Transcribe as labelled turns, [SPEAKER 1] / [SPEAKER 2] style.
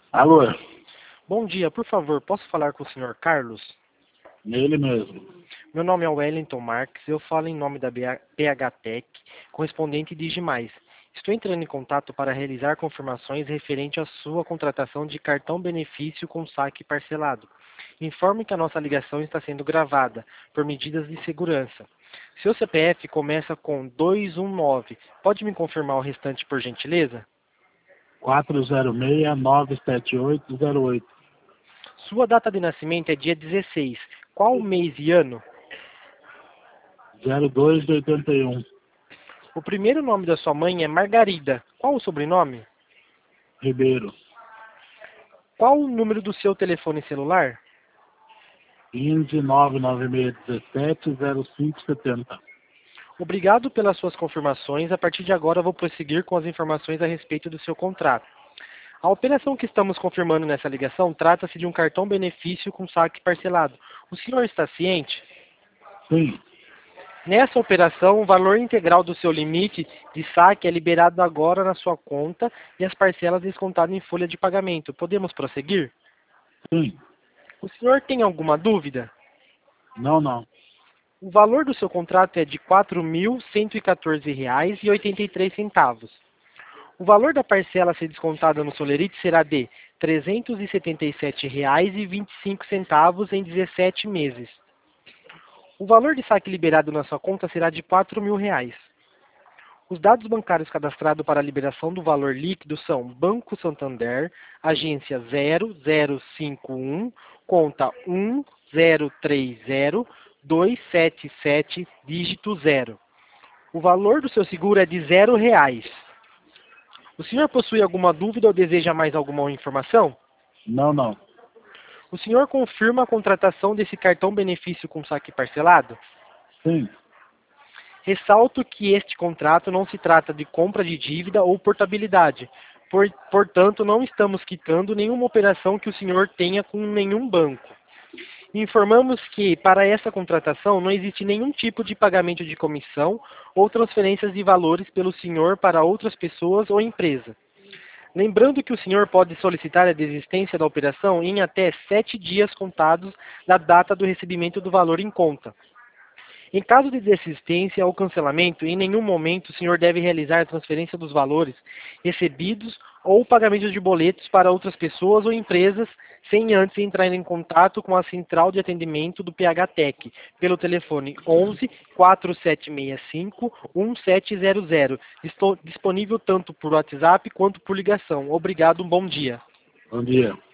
[SPEAKER 1] Alô,
[SPEAKER 2] Bom dia, por favor, posso falar com o senhor Carlos?
[SPEAKER 1] ele mesmo.
[SPEAKER 2] Meu nome é Wellington Marques, eu falo em nome da PH Tech, correspondente Digimais. Estou entrando em contato para realizar confirmações referente à sua contratação de cartão benefício com saque parcelado. Informe que a nossa ligação está sendo gravada, por medidas de segurança. Seu CPF começa com 219. Pode me confirmar o restante, por gentileza?
[SPEAKER 1] 406-97808.
[SPEAKER 2] Sua data de nascimento é dia 16. Qual mês e ano?
[SPEAKER 1] 02 de 81.
[SPEAKER 2] O primeiro nome da sua mãe é Margarida. Qual o sobrenome?
[SPEAKER 1] Ribeiro.
[SPEAKER 2] Qual o número do seu telefone celular?
[SPEAKER 1] Índice 99617-0570.
[SPEAKER 2] Obrigado pelas suas confirmações. A partir de agora, vou prosseguir com as informações a respeito do seu contrato. A operação que estamos confirmando nessa ligação trata-se de um cartão benefício com saque parcelado. O senhor está ciente?
[SPEAKER 1] Sim,
[SPEAKER 2] Nessa operação, o valor integral do seu limite de saque é liberado agora na sua conta e as parcelas descontadas em folha de pagamento. Podemos prosseguir?
[SPEAKER 1] sim.
[SPEAKER 2] O senhor tem alguma dúvida?
[SPEAKER 1] Não.
[SPEAKER 2] O valor do seu contrato é de R$ 4.114,83. O valor da parcela a ser descontada no Solerite será de R$ 377,25 em 17 meses. O valor de saque liberado na sua conta será de R$ 4.000. Os dados bancários cadastrados para a liberação do valor líquido são Banco Santander, agência 0051, conta 1030277, dígito 0. O valor do seu seguro é de R$ 0. O senhor possui alguma dúvida ou deseja mais alguma informação?
[SPEAKER 1] Não.
[SPEAKER 2] O senhor confirma a contratação desse cartão benefício com saque parcelado?
[SPEAKER 1] Sim,
[SPEAKER 2] Ressalto que este contrato não se trata de compra de dívida ou portabilidade. Portanto, não estamos quitando nenhuma operação que o senhor tenha com nenhum banco. Informamos que, para essa contratação, não existe nenhum tipo de pagamento de comissão ou transferências de valores pelo senhor para outras pessoas ou empresa. Lembrando que o senhor pode solicitar a desistência da operação em até 7 dias contados da data do recebimento do valor em conta. Em caso de desistência ou cancelamento, em nenhum momento o senhor deve realizar a transferência dos valores recebidos ou pagamento de boletos para outras pessoas ou empresas sem antes entrar em contato com a central de atendimento do PH Tech pelo telefone 11 4765 1700, disponível tanto por WhatsApp quanto por ligação. Obrigado, um bom dia.
[SPEAKER 1] bom dia.